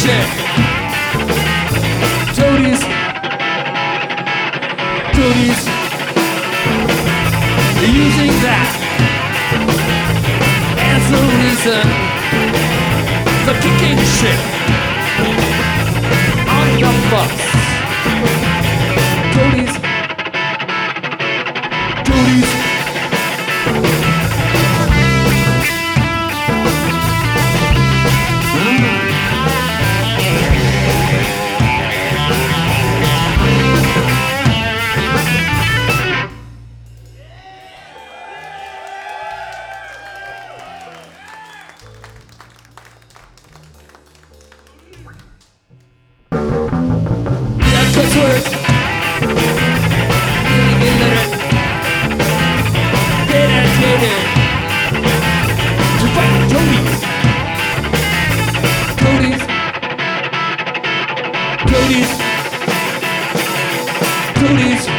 shit. Toadies, toadies, using that as the reason for kicking shit on the bus. Toadies, toadies. Cuss words, getting illiterate, get agitated, to fight toadies, toadies, toadies, toadies.